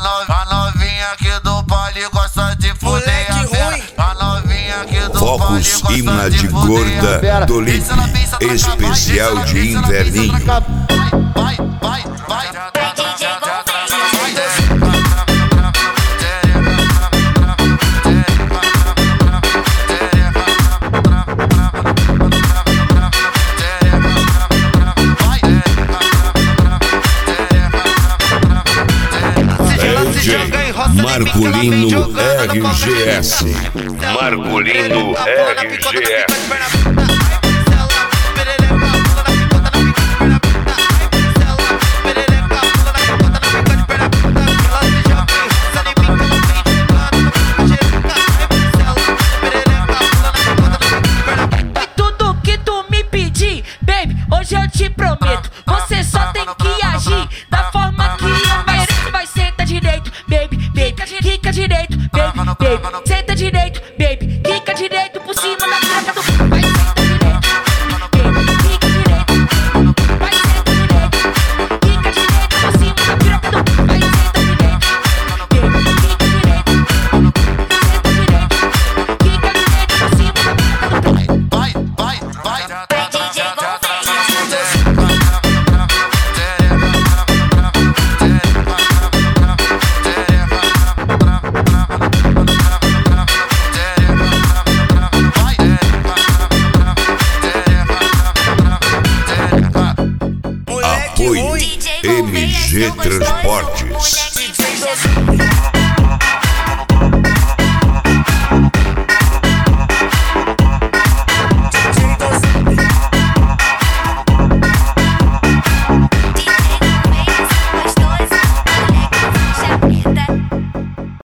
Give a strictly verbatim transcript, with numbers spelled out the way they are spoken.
no, a novinha aqui do baile gosta de fuder a vera. A novinha aqui do Focus baile Imna gosta de de fuder a vera. gorda do Lipe, especial de inverninho. Vai, vai, vai. Marculino R G S. Marculino R G S.